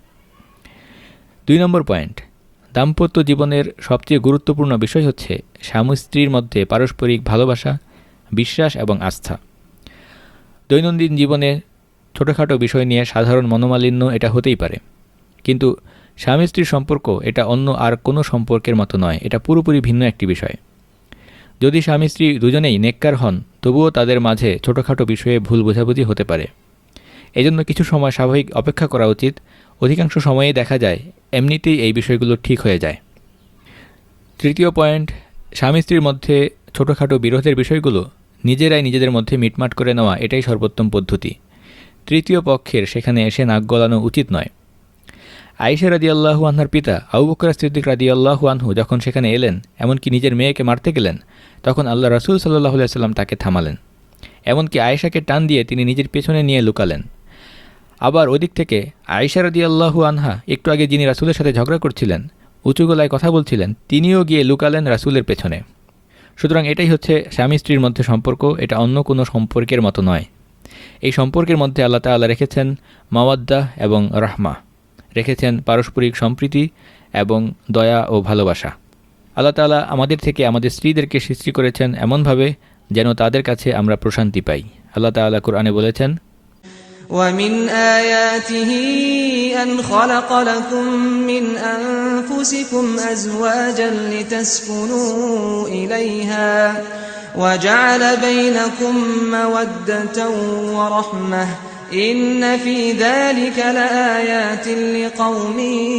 দুই নম্বর পয়েন্ট, দাম্পত্য জীবনের সবচেয়ে গুরুত্বপূর্ণ বিষয় হচ্ছে স্বামী স্ত্রীর মধ্যে পারস্পরিক ভালোবাসা, বিশ্বাস এবং আস্থা। দৈনন্দিন জীবনে ছোটোখাটো বিষয় নিয়ে সাধারণ মনোমালিন্য এটা হতেই পারে, কিন্তু স্বামী স্ত্রীর সম্পর্ক এটা অন্য আর কোনো সম্পর্কের মতো নয়, এটা পুরোপুরি ভিন্ন একটি বিষয়। যদি স্বামী স্ত্রী দুজনেই নেককার হন, তবুও তাদের মাঝে ছোটোখাটো বিষয়ে ভুল বোঝাবুঝি হতে পারে। এজন্য কিছু সময় স্বাভাবিক অপেক্ষা করা উচিত। অধিকাংশ সময়েই দেখা যায় এমনিতেই এই বিষয়গুলো ঠিক হয়ে যায়। তৃতীয় পয়েন্ট, স্বামী স্ত্রীর মধ্যে ছোটোখাটো বিরোধের বিষয়গুলো নিজেরাই নিজেদের মধ্যে মিটমাট করে নেওয়া এটাই সর্বোত্তম পদ্ধতি। তৃতীয় পক্ষের সেখানে এসে নাক গলানো উচিত নয়। আয়েশা রাদিয়াল্লাহু আনহার পিতা আবু বকর সিদ্দিক রাদিয়াল্লাহু আনহু যখন সেখানে এলেন, এমনকি নিজের মেয়েকে মারতে গেলেন, তখন আল্লাহ রাসূল সাল্লাল্লাহু আলাইহি সাল্লাম তাকে থামালেন। এমনকি আয়েশাকে টান দিয়ে তিনি নিজের পেছনে নিয়ে লুকালেন। আবার ওদিক থেকে আয়েশা রাদিয়াল্লাহু আনহা একটু আগে যিনি রাসূলের সাথে ঝগড়া করছিলেন, উঁচু গলায় কথা বলছিলেন, তিনিও গিয়ে লুকালেন রাসূলের পেছনে। সুতরাং এটাই হচ্ছে স্বামী স্ত্রীর মধ্যে সম্পর্ক, এটা অন্য কোনো সম্পর্কের মতো নয়। এই সম্পর্কের মধ্যে আল্লাহ তাআলা রেখেছেন মাওয়াদ্দাহ এবং রাহমা, রেখেছেন পারস্পরিক সম্প্রীতি এবং দয়া ও ভালোবাসা। আল্লাহ তাআলা আমাদের থেকে আমাদের স্ত্রীদেরকে সৃষ্টি করেছেন এমনভাবে যেন তাদের কাছে আমরা প্রশান্তি পাই। আল্লাহ তাআলা কুরআনে বলেছেন, وَمِنْ آيَاتِهِ أَنْ خَلَقَ لَكُم مِّنْ أَنفُسِكُمْ أَزْوَاجًا لِتَسْكُنُوا إِلَيْهَا وَجَعَلَ بَيْنَكُم مَّوَدَّةً وَرَحْمَةً إِنَّ فِي ذَلِكَ لَآيَاتٍ لِقَوْمٍ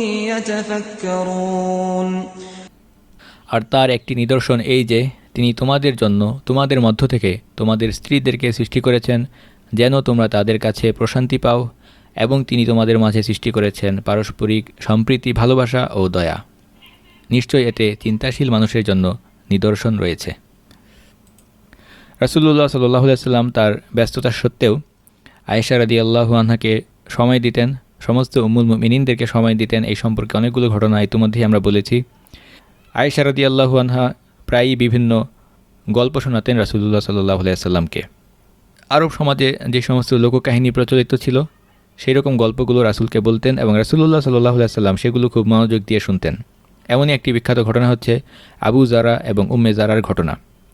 يَتَفَكَّرُونَ। আর তার একটি নিদর্শন এই যে তিনি তোমাদের জন্য তোমাদের মধ্য থেকে তোমাদের স্ত্রীদেরকে সৃষ্টি করেছেন যেন তোমরা তাদের কাছে প্রশান্তি পাও, এবং তিনি তোমাদের মাঝে সৃষ্টি করেছেন পারস্পরিক সম্প্রীতি, ভালোবাসা ও দয়া। নিশ্চয়ই এতে চিন্তাশীল মানুষের জন্য নিদর্শন রয়েছে। রাসূলুল্লাহ সাল্লাল্লাহু আলাইহি ওয়াসাল্লাম তার ব্যস্ততা সত্ত্বেও আয়েশা রাদিয়াল্লাহু আনহাকে সময় দিতেন, সমস্ত উম্মুল মুমিনিনদেরকে সময় দিতেন। এই সম্পর্কে অনেকগুলো ঘটনা ইতিমধ্যেই আমরা বলেছি। আয়েশা রাদিয়াল্লাহু আনহা প্রায়ই বিভিন্ন গল্প শোনাতেন রাসূলুল্লাহ সাল্লাল্লাহু আলাইহি ওয়াসাল্লামকে। আরব সমাজে যে সমস্ত লোককাহিনী প্রচলিত ছিল সেই রকম গল্পগুলো রাসূলকে বলতেন এবং রাসূলুল্লাহ সাল্লাল্লাহু আলাইহি ওয়াসাল্লাম সেগুলো খুব মনোযোগ দিয়ে শুনতেন। এমনই একটি বিখ্যাত ঘটনা হচ্ছে আবু জারা এবং উম্মে জারার ঘটনা।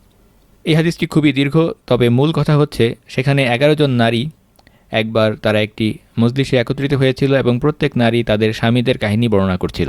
এই হাদিসটি খুবই দীর্ঘ, তবে মূল কথা হচ্ছে সেখানে এগারো জন নারী একবার তারা একটি মজলিসে একত্রিত হয়েছিল এবং প্রত্যেক নারী তাদের স্বামীদের কাহিনী বর্ণনা করছিল।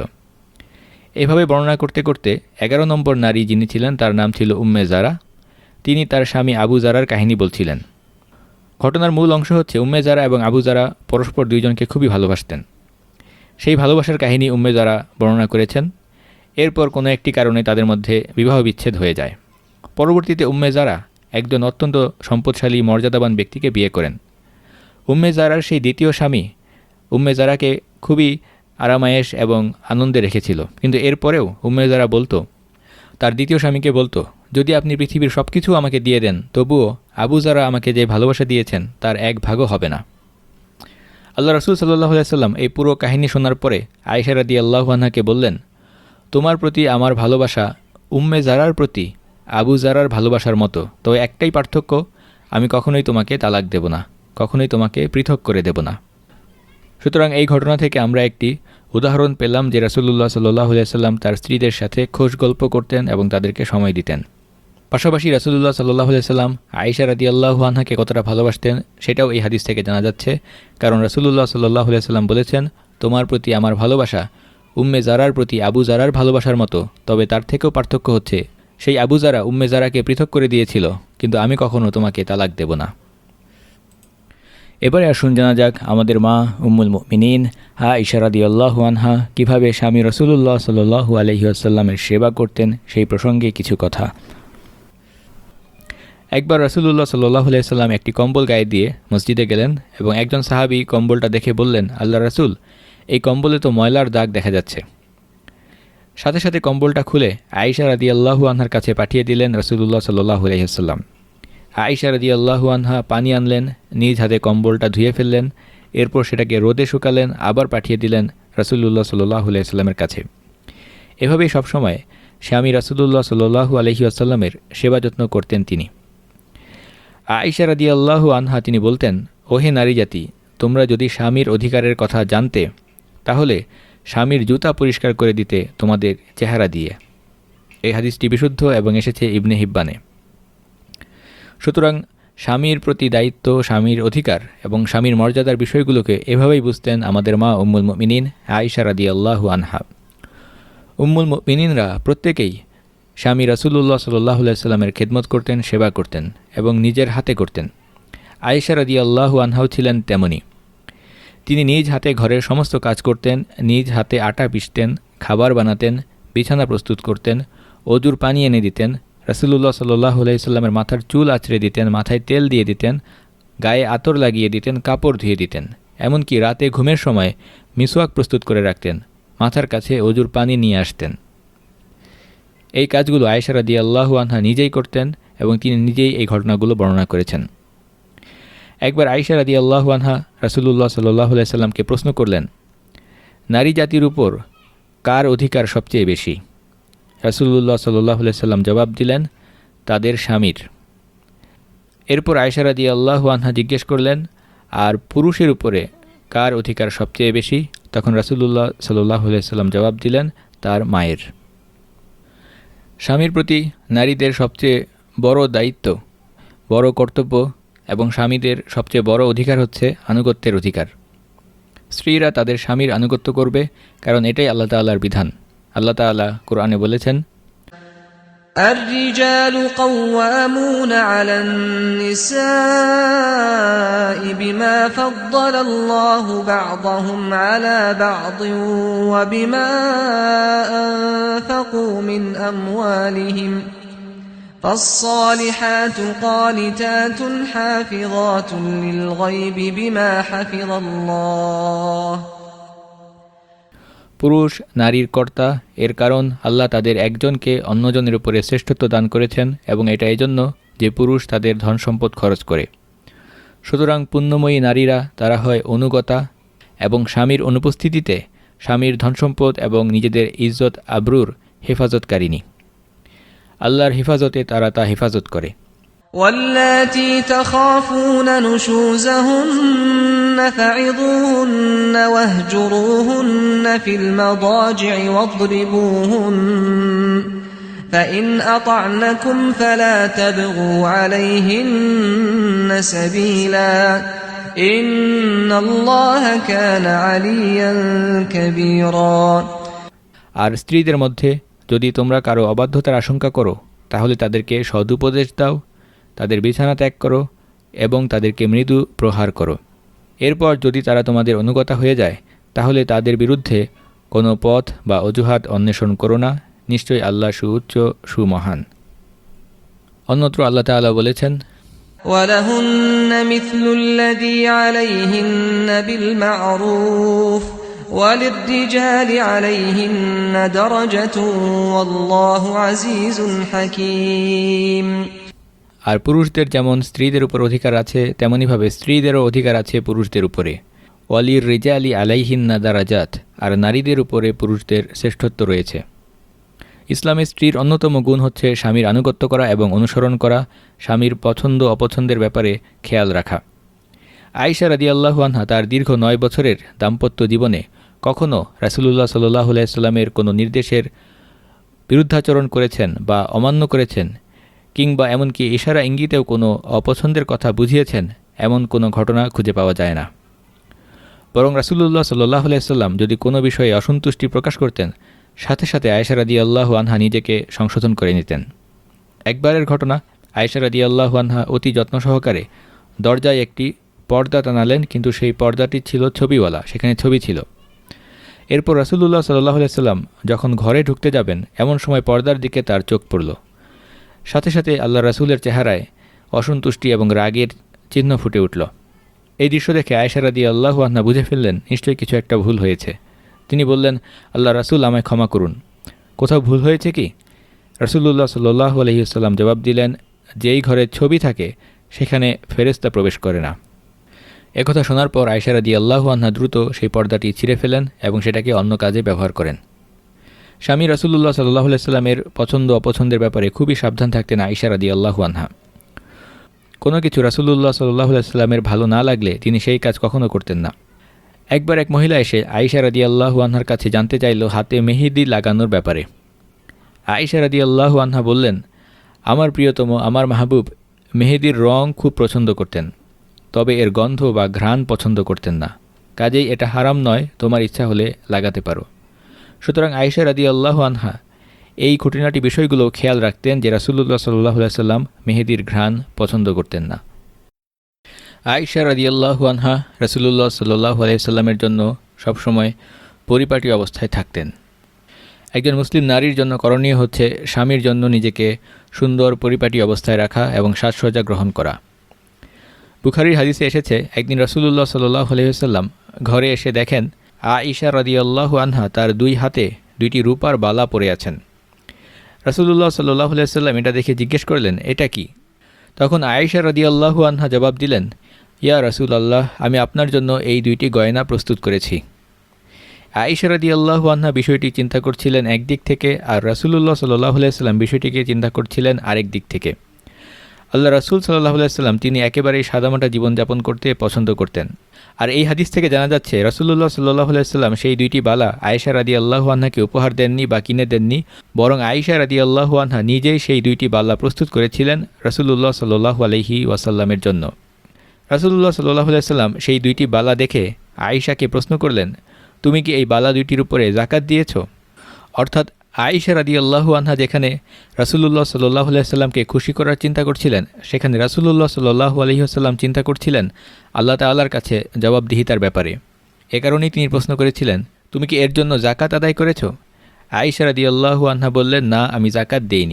এভাবে বর্ণনা করতে করতে এগারো নম্বর নারী যিনি ছিলেন তার নাম ছিল উম্মে জারা। তিনি তার স্বামী আবু জারার কাহিনী বলছিলেন। ঘটনার মূল অংশ হচ্ছে উম্মে জারা এবং আবু জারা পরস্পর দুইজনকে খুবই ভালোবাসতেন। সেই ভালোবাসার কাহিনী উম্মে জারা বর্ণনা করেছেন। এরপর কোনো একটি কারণে তাদের মধ্যে বিবাহ বিচ্ছেদ হয়ে যায়। পরবর্তীতে উম্মে জারা একজন অত্যন্ত সম্পদশালী মর্যাদাবান ব্যক্তিকে বিয়ে করেন। উম্মে জারার সেই দ্বিতীয় স্বামী উম্মে জারাকে খুবই আরামায়েশ এবং আনন্দে রেখেছিল, কিন্তু এরপরেও উম্মে জারা বলতো, তার দ্বিতীয় স্বামীকে বলতো, যদি আপনি পৃথিবীর সব কিছু আমাকে দিয়ে দেন তবুও আবু জারা আমাকে যে ভালোবাসা দিয়েছেন তার এক ভাগও হবে না। আল্লাহ রাসূল সাল্লাল্লাহু আলাইহি ওয়াসাল্লাম এই পুরো কাহিনী শোনার পরে আয়েশা রাদিয়াল্লাহু আনহাকে বললেন, তোমার প্রতি আমার ভালোবাসা উম্মে জারার প্রতি আবু জারার ভালোবাসার মতো, তবে একটাই পার্থক্য, আমি কখনোই তোমাকে তালাক দেব না, কখনোই তোমাকে পৃথক করে দেব না। সুতরাং এই ঘটনা থেকে আমরা একটি উদাহরণ পেলাম যে রাসূলুল্লাহ সাল্লাল্লাহু আলাইহি ওয়াসাল্লাম তার স্ত্রীদের সাথে খোশ গল্প করতেন এবং তাদেরকে সময় দিতেন। পাশাপাশি রাসূলুল্লাহ সাল্লাল্লাহু আলাইহি ওয়াসাল্লাম আয়েশা রাদিয়াল্লাহু আনহাকে কতটা ভালোবাসতেন সেটাও এই হাদিস থেকে জানা যাচ্ছে, কারণ রাসূলুল্লাহ সাল্লাল্লাহু আলাইহি ওয়াসাল্লাম বলেছেন, তোমার প্রতি আমার ভালোবাসা উম্মে জারার প্রতি আবু জারার ভালোবাসার মতো, তবে তার থেকেও পার্থক্য হচ্ছে সেই আবু জারা উম্মে জারাকে পৃথক করে দিয়েছিল, কিন্তু আমি কখনো তোমাকে তালাক দেব না। এবারে আসুন জানা যাক আমাদের মা উম্মুল মুমিনিন আয়েশা রাদিয়াল্লাহু আনহা কীভাবে স্বামী রাসূলুল্লাহ সাল্লাল্লাহু আলাইহি ওয়াসাল্লামের সেবা করতেন সেই প্রসঙ্গে কিছু কথা। একবার রাসূলুল্লাহ সাল্লাল্লাহু আলাইহি ওয়াসাল্লাম একটি কম্বল গায়ে দিয়ে মসজিদে গেলেন এবং একজন সাহাবী কম্বলটা দেখে বললেন, আল্লাহ রাসূল, এই কম্বলে তো ময়লার দাগ দেখা যাচ্ছে। সাথে সাথে কম্বলটা খুলে আয়েশা রাদিয়াল্লাহু আনহার কাছে পাঠিয়ে দিলেন রাসূলুল্লাহ সাল্লাল্লাহু আলাইহি ওয়াসাল্লাম। আয়েশা রাদিয়াল্লাহু আনহা পানি আনলেন, নিজ হাতে কম্বলটা ধুয়ে ফেললেন, এরপর সেটাকে রোদে শুকালেন, আবার পাঠিয়ে দিলেন রাসূলুল্লাহ সাল্লাল্লাহু আলাইহি ওয়াসাল্লামের কাছে। এভাবেই সবসময় স্বামী রাসূলুল্লাহ সাল্লাল্লাহু আলাইহি ওয়াসাল্লামের সেবা যত্ন করতেন তিনি। আয়েশা রাদিয়াল্লাহু আনহা তিনি বলতেন, ওহে নারী জাতি, তোমরা যদি স্বামীর অধিকারের কথা জানতে তাহলে স্বামীর জুতা পরিষ্কার করে দিতে তোমাদের চেহারা দিয়ে। এই হাদিসটি বিশুদ্ধ এবং এসেছে ইবনে হিব্বানে। সুতরাং স্বামীর প্রতি দায়িত্ব, স্বামীর অধিকার এবং স্বামীর মর্যাদার বিষয়গুলোকে এভাবেই বুঝতেন আমাদের মা উম্মুল মুমিনিন আয়েশা রাদিয়াল্লাহু আনহা। উম্মুল মুমিনিনরা প্রত্যেকেই স্বামী রাসূলুল্লাহ সাল্লাল্লাহু আলাইহি ওয়াসাল্লামের খেদমত করতেন, সেবা করতেন এবং নিজের হাতে করতেন। আয়েশা রাদিয়াল্লাহু আনহাও ছিলেন তেমনি। তিনি নিজ হাতে ঘরের সমস্ত কাজ করতেন, নিজ হাতে আটা পিষতেন, খাবার বানাতেন, বিছানা প্রস্তুত করতেন, অজুর পানি এনে দিতেন, রাসূলুল্লাহ সাল্লাল্লাহু আলাইহি ওয়াসাল্লামের মাথার চুল আঁচড়ে দিতেন, মাথায় তেল দিয়ে দিতেন, গায়ে আতর লাগিয়ে দিতেন, কাপড় ধুয়ে দিতেন, এমনকি রাতে ঘুমের সময় মিসওয়াক প্রস্তুত করে রাখতেন, মাথার কাছে অজুর পানি নিয়ে আসতেন। এই কাজগুলো আয়েশা রাদিয়াল্লাহু আনহা নিজেই করতেন এবং তিনি নিজেই এই ঘটনাগুলো বর্ণনা করেছেন। একবার আয়েশা রাদিয়াল্লাহু আনহা রাসূলুল্লাহ সাল্লাল্লাহু আলাইহি ওয়াসাল্লামকে প্রশ্ন করলেন, নারী জাতির উপর কার অধিকার সবচেয়ে বেশি? রাসূলুল্লাহ সাল্লাল্লাহু আলাইহি ওয়াসাল্লাম জবাব দিলেন, তাদের স্বামীর। এরপর আয়েশা রাদিয়াল্লাহু আনহা জিজ্ঞেস করলেন, আর পুরুষের উপরে কার অধিকার সবচেয়ে বেশি? তখন রাসূলুল্লাহ সাল্লাল্লাহু আলাইহি ওয়াসাল্লাম জবাব দিলেন, তার মায়ের। স্বামীর প্রতি নারীদের সবচেয়ে বড় দায়িত্ব, বড় কর্তব্য এবং স্বামীদের সবচেয়ে বড় অধিকার হচ্ছে আনুগত্যের অধিকার। স্ত্রীরা তাদের স্বামীর আনুগত্য করবে, কারণ এটাই আল্লাহ তাআলার বিধান। আল্লাহ তাআলা কোরআনে বলেছেন, الرجال قوامون على النساء بما فضل الله بعضهم على بعض وبما أنفقوا من أموالهم فالصالحات قانتات حافظات للغيب بما حفظ الله পুরুষ নারীর কর্তা, এর কারণ আল্লাহ তাদের একজনকে অন্যজনের উপরে শ্রেষ্ঠত্ব দান করেছেন এবং এটা এজন্য যে পুরুষ তাদের ধন সম্পদ খরচ করে। সুতরাং পুণ্যময়ী নারীরা তারা হয় অনুগতা এবং স্বামীর অনুপস্থিতিতে স্বামীর ধনসম্পদ এবং নিজেদের ইজ্জত আবরুর হেফাজতকারিণী। আল্লাহর হেফাজতে তারা তা হেফাজত করে। واللاتي تخافون نشوزهن فعظوهن واهجروهن في المضاجع واضربوهن فإن أطعنكم فلا تبغوا عليهن سبيلا إن الله كان عليا كبيرا। আর স্ত্রীদের মধ্যে যদি তোমরা কারো অবাধ্যতার আশঙ্কা করো তাহলে তাদেরকে সদুপদেশ দাও, তাদের বিছানা ত্যাগ করো এবং তাদেরকে মৃদু প্রহার করো। এরপর যদি তারা তোমাদের অনুগতা হয়ে যায় তাহলে তাদের বিরুদ্ধে কোনো পথ বা অজুহাত অন্বেষণ করো না, নিশ্চয়ই আল্লাহ সুউচ্চ সুমহান। অন্যত্র আল্লাহ তাআলা বলেছেন, وَلَهُنَّ مِثْلُ الَّذِي عَلَيْهِنَّ بِالْمَعْرُوفِ وَلِلرِّجَالِ عَلَيْهِنَّ دَرَجَةٌ وَاللَّهُ عَزِيزٌ حَكِيمٌ। আর পুরুষদের যেমন স্ত্রীদের উপর অধিকার আছে তেমনিভাবে স্ত্রীদেরও অধিকার আছে পুরুষদের উপরে। ওয়ালির রিজালি আলাইহিন্না দারাজাত, আর নারীদের উপরে পুরুষদের শ্রেষ্ঠত্ব রয়েছে। ইসলামের স্ত্রীর অন্যতম গুণ হচ্ছে স্বামীর আনুগত্য করা এবং অনুসরণ করা, স্বামীর পছন্দ অপছন্দের ব্যাপারে খেয়াল রাখা। আয়েশা রাদিয়াল্লাহু আনহা তার দীর্ঘ নয় বছরের দাম্পত্য জীবনে কখনও রাসূলুল্লাহ সাল্লাল্লাহু আলাইহি ওয়াসাল্লামের কোনো নির্দেশের বিরুদ্ধাচরণ করেছেন বা অমান্য করেছেন কিংবা এমনকি ইশারা ইঙ্গিতেও কোনো অপছন্দের কথা বুঝিয়েছেন এমন কোনো ঘটনা খুঁজে পাওয়া যায় না। বরং রাসূলুল্লাহ সাল্লাল্লাহু আলাইহি ওয়াসাল্লাম যদি কোনো বিষয়ে অসন্তুষ্টি প্রকাশ করতেন সাথে সাথে আয়েশা রাদিয়াল্লাহু আনহা নিজেকে সংশোধন করে নিতেন। একবারের ঘটনা, আয়েশা রাদিয়াল্লাহু আনহা অতি যত্ন সহকারে দরজায় একটি পর্দা টানালেন, কিন্তু সেই পর্দাটি ছিল ছবিওয়ালা, সেখানে ছবি ছিল। এরপর রাসূলুল্লাহ সাল্লাল্লাহু আলাইহি ওয়াসাল্লাম যখন ঘরে ঢুকতে যাবেন এমন সময় পর্দার দিকে তার চোখ পড়ল। সাথে সাথে আল্লাহ রাসূলের চেহারায় অসন্তুষ্টি এবং রাগের চিহ্ন ফুটে উঠল। এই দৃশ্য দেখে আয়েশা রাদিয়াল্লাহু আনহা বুঝে ফেললেন নিশ্চয়ই কিছু একটা ভুল হয়েছে। তিনি বললেন, আল্লাহ রাসূল, আমায় ক্ষমা করুন, কোথাও ভুল হয়েছে কি? রাসূলুল্লাহ সাল্লাল্লাহু আলাইহি ওয়াসাল্লাম জবাব দিলেন, যেই ঘরে ছবি থাকে সেখানে ফেরেশতা প্রবেশ করে না। একথা শোনার পর আয়েশা রাদিয়াল্লাহু আনহা দ্রুত সেই পর্দাটি ছিঁড়ে ফেলেন এবং সেটাকে অন্য কাজে ব্যবহার করেন। স্বামী রাসূলুল্লাহ সাল্লাল্লাহু আলাইহি ওয়াসাল্লামের পছন্দ অপছন্দের ব্যাপারে খুবই সাবধান থাকতেন আয়েশা রাদিয়াল্লাহু আনহা। কোনো কিছু রাসূলুল্লাহ সাল্লাল্লাহু আলাইহি ওয়াসাল্লামের ভালো না লাগলে তিনি সেই কাজ কখনো করতেন না। একবার এক মহিলা এসে আয়েশা রাদিয়াল্লাহু আনহার কাছে জানতে চাইল হাতে মেহেদি লাগানোর ব্যাপারে। আয়েশা রাদিয়াল্লাহু আনহা বললেন, আমার প্রিয়তম, আমার মাহবুব মেহেদির রং খুব পছন্দ করতেন, তবে এর গন্ধ বা ঘ্রাণ পছন্দ করতেন না, কাজেই এটা হারাম নয়, তোমার ইচ্ছা হলে লাগাতে পারো। সুতরাং আয়েশা রাদিয়াল্লাহু আনহা এই খুঁটিনাটি বিষয়গুলো খেয়াল রাখতেন যে রাসূলুল্লাহ সাল্লাল্লাহু আলাইহি ওয়াসাল্লাম মেহেদির ঘ্রাণ পছন্দ করতেন না। আয়েশা রাদিয়াল্লাহু আনহা রাসূলুল্লাহ সাল্লাল্লাহু আলাইহি ওয়াসাল্লামের জন্য সবসময় পরিপাটি অবস্থায় থাকতেন। একজন মুসলিম নারীর জন্য করণীয় হচ্ছে স্বামীর জন্য নিজেকে সুন্দর পরিপাটি অবস্থায় রাখা এবং সাজসজ্জা গ্রহণ করা। বুখারীর হাদিসে এসেছে, একদিন রাসূলুল্লাহ সাল্লাল্লাহু আলাইহি ওয়াসাল্লাম ঘরে এসে দেখেন আয়েশা রাদিয়াল্লাহু আনহা তার দুই হাতে দুইটি রূপার বালা পরে আছেন। রাসূলুল্লাহ সাল্লাল্লাহু আলাইহি ওয়াসাল্লাম এটা দেখে জিজ্ঞেস করলেন, এটা কি? তখন আয়েশা রাদিয়াল্লাহু আনহা জবাব দিলেন, ইয়া রাসূলুল্লাহ, আমি আপনার জন্য এই দুইটি গয়না প্রস্তুত করেছি। আয়েশা রাদিয়াল্লাহু আনহা বিষয়টি চিন্তা করছিলেন একদিক থেকে, আর রাসূলুল্লাহ সাল্লাল্লাহু আলাইহি ওয়াসাল্লাম বিষয়টিকে চিন্তা করছিলেন আরেক দিক থেকে। আল্লাহ রাসূল সাল্লাল্লাহু আলাইহি ওয়াসাল্লাম তিনি একেবারেই সাদামাটা জীবনযাপন করতে পছন্দ করতেন। আর এই হাদিস থেকে জানা যাচ্ছে রাসূলুল্লাহ সাল্লাল্লাহু আলাইহি ওয়াসাল্লাম সেই দুইটি বালা আয়েশা রাদিয়াল্লাহু আনহাকে উপহার দেননি বা কিনে দেননি, বরং আয়েশা রাদিয়াল্লাহু আনহা নিজেই সেই দুইটি বালা প্রস্তুত করেছিলেন রাসূলুল্লাহ সাল্লাল্লাহু আলাইহি ওয়াসাল্লামের জন্য। রাসূলুল্লাহ সাল্লাল্লাহু আলাইহি ওয়াসাল্লাম সেই দুইটি বালা দেখে আয়েশাকে প্রশ্ন করলেন, তুমি কি এই বালা দুইটির উপরে যাকাত দিয়েছ? অর্থাৎ আয়েশা রাদিয়াল্লাহু আনহা যেখানে রাসূলুল্লাহ সাল্লাল্লাহু আলাইহি ওয়াসাল্লামকে খুশি করার চিন্তা করছিলেন, সেখানে রাসূলুল্লাহ সাল্লাল্লাহু আলাইহি ওয়াসাল্লাম চিন্তা করছিলেন আল্লাহ তাআলার কাছে জবাবদিহিতার ব্যাপারে। এ কারণেই তিনি প্রশ্ন করেছিলেন, তুমি কি এর জন্য যাকাত আদায় করেছ? আয়েশা রাদিয়াল্লাহু আনহা বললেন, না, আমি যাকাত দেইনি।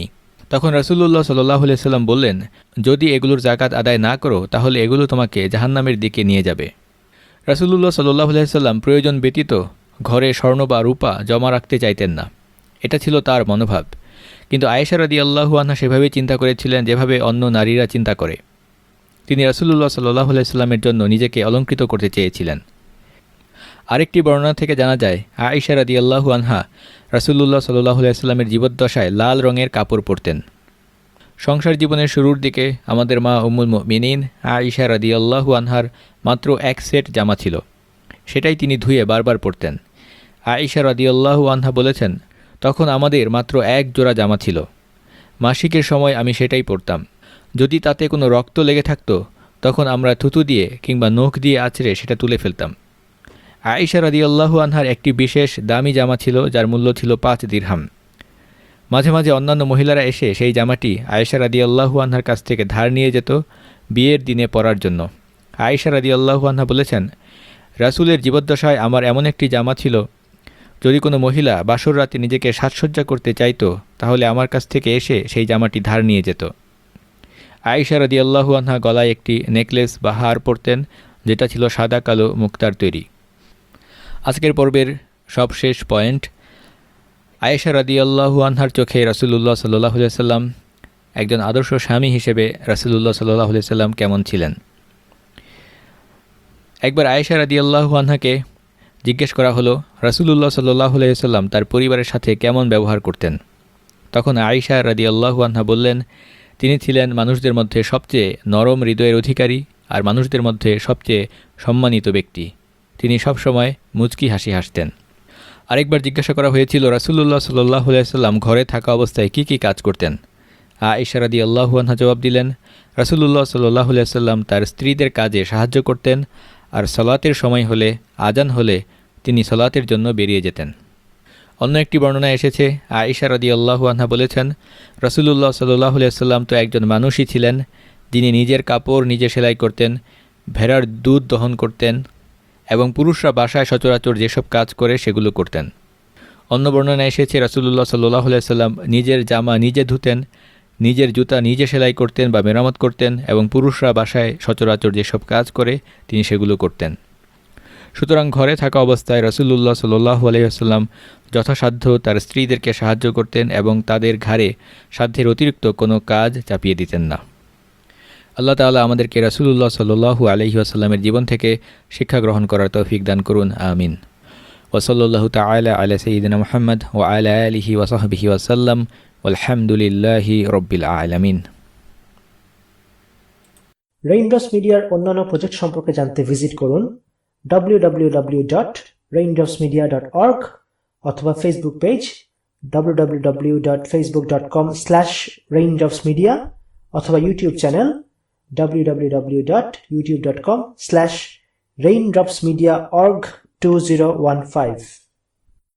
তখন রাসূলুল্লাহ সাল্লাল্লাহু আলাইহি ওয়াসাল্লাম বললেন, যদি এগুলোর যাকাত আদায় না করো তাহলে এগুলো তোমাকে জাহান্নামের দিকে নিয়ে যাবে। রাসূলুল্লাহ সাল্লাল্লাহু আলাইহি ওয়াসাল্লাম প্রয়োজন ব্যতীত ঘরে স্বর্ণ বা রূপা জমা রাখতে চাইতেন না। এটা ছিল তার মনোভাব। কিন্তু আয়েশা রাদিয়াল্লাহু আনহা সেভাবেই চিন্তা করেছিলেন যেভাবে অন্য নারীরা চিন্তা করে। তিনি রাসূলুল্লাহ সাল্লাল্লাহু আলাইহি ওয়াসাল্লামের জন্য নিজেকে অলংকৃত করতে চেয়েছিলেন। আরেকটি বর্ণনা থেকে জানা যায়, আয়েশা রাদিয়াল্লাহু আনহা রাসূলুল্লাহ সাল্লাল্লাহু আলাইহি ওয়াসাল্লামের জীবদ্দশায় লাল রঙের কাপড় পরতেন। সংসার জীবনের শুরুর দিকে আমাদের মা উম্মুল মুমিনিন আয়েশা রাদিয়াল্লাহু আনহার মাত্র এক সেট জামা ছিল, সেটাই তিনি ধুয়ে বারবার পরতেন। আয়েশা রাদিয়াল্লাহু আনহা বলেছেন, তখন আমাদের মাত্র এক জোড়া জামা ছিল। মাসিকের সময় আমি সেটাই পরতাম। যদি তাতে কোনো রক্ত লেগে থাকতো তখন আমরা থুতু দিয়ে কিংবা নখ দিয়ে আঁচড়ে সেটা তুলে ফেলতাম। আয়েশা রাদিয়াল্লাহু আনহার একটি বিশেষ দামি জামা ছিল যার মূল্য ছিল পাঁচ দিরহাম। মাঝে মাঝে অন্যান্য মহিলারা এসে সেই জামাটি আয়েশা রাদিয়াল্লাহু আনহার কাছ থেকে ধার নিয়ে যেত বিয়ের দিনে পরার জন্য। আয়েশা রাদিয়াল্লাহু আনহা বলেছেন, রাসূলের জীবদ্দশায় আমার এমন একটি জামা ছিল, যদি কোনো মহিলা বাসর রাতে নিজেকে সাজসজ্জা করতে চাইতো তাহলে আমার কাছ থেকে এসে সেই জামাটি ধার নিয়ে যেত। আয়েশা রাদিয়াল্লাহু আনহা গলায় একটি নেকলেস বা হার পরতেন, যেটা ছিল সাদা কালো মুক্তার তৈরি। আজকের পর্বের সবশেষ পয়েন্ট, আয়েশা রাদিয়াল্লাহু আনহার চোখে রাসূলুল্লাহ সাল্লাল্লাহু আলাইহি ওয়াসাল্লাম একজন আদর্শ স্বামী হিসেবে রাসূলুল্লাহ সাল্লাল্লাহু আলাইহি ওয়াসাল্লাম কেমন ছিলেন। একবার আয়েশা রাদিয়াল্লাহু আনহাকে জিজ্ঞেস করা হলো, রাসূলুল্লাহ সাল্লাল্লাহু আলাইহি ওয়াসাল্লাম তার পরিবারের সাথে কেমন ব্যবহার করতেন। তখন আয়েশা রাদিয়াল্লাহু আনহা বললেন, তিনি ছিলেন মানুষদের মধ্যে সবচেয়ে নরম হৃদয়ের অধিকারী আর মানুষদের মধ্যে সবচেয়ে সম্মানিত ব্যক্তি। তিনি সবসময় মুচকি হাসি হাসতেন। আরেকবার জিজ্ঞাসা করা হয়েছিল, রাসূলুল্লাহ সাল্লাল্লাহু আলাইহি ওয়াসাল্লাম ঘরে থাকা অবস্থায় কী কী কাজ করতেন। আয়েশা রাদিয়াল্লাহু আনহা জবাব দিলেন, রাসূলুল্লাহ সাল্লাল্লাহু আলাইহি ওয়াসাল্লাম তার স্ত্রীদের কাজে সাহায্য করতেন আর সালাতের সময় হলে, আজান হলে তিনি সালাতের জন্য বেরিয়ে যেতেন। অন্য একটি বর্ণনায় এসেছে, আয়েশা রাদিয়াল্লাহু আনহা বলেছেন, রাসূলুল্লাহ সাল্লাল্লাহু আলাইহি ওয়াসাল্লাম তো একজন মানুষই ছিলেন, যিনি নিজের কাপড় নিজে সেলাই করতেন, ভেড়ার দুধ দহন করতেন এবং পুরুষরা বাসায় সচরাচর যেসব কাজ করে সেগুলো করতেন। অন্য বর্ণনায় এসেছে, রাসূলুল্লাহ সাল্লাল্লাহু আলাইহি ওয়াসাল্লাম নিজের জামা নিজে ধুতেন, নিজের জুতা নিজে সেলাই করতেন বা মেরামত করতেন এবং পুরুষরা বাসায় সচরাচর যেসব কাজ করে তিনি সেগুলো করতেন। সুতরাং ঘরে থাকা অবস্থায় রাসূলুল্লাহ সাল্লাল্লাহু আলাইহি ওয়াসাল্লাম যথাসাধ্য তার স্ত্রীদেরকে সাহায্য করতেন এবং তাদের ঘাড়ে সাধ্যের অতিরিক্ত কোনো কাজ চাপিয়ে দিতেন না। আল্লাহ তাআলা আমাদেরকে রাসূলুল্লাহ সাল্লাল্লাহু আলাইহি ওয়াসাল্লামের জীবন থেকে শিক্ষা গ্রহণ করার তৌফিক দান করুন, আমিন। ওয়া সাল্লাল্লাহু তাআলা আলা সাইয়্যিদিনা মুহাম্মদ ওয়া আলা আলিহি ওয়া সাহবিহি ওয়াসাল্লাম, আলহামদুলিল্লাহি রাব্বিল আলামিন। রেইনড্রপস মিডিয়ার অন্যান্য প্রজেক্ট সম্পর্কে জানতে ভিজিট করুন W W W dot Raindrops media dot org অথবা Facebook page W W W dot Facebook dot com slash Raindrops media অথবা YouTube channel W W W dot YouTube dot com slash Raindrops media org two zero one five.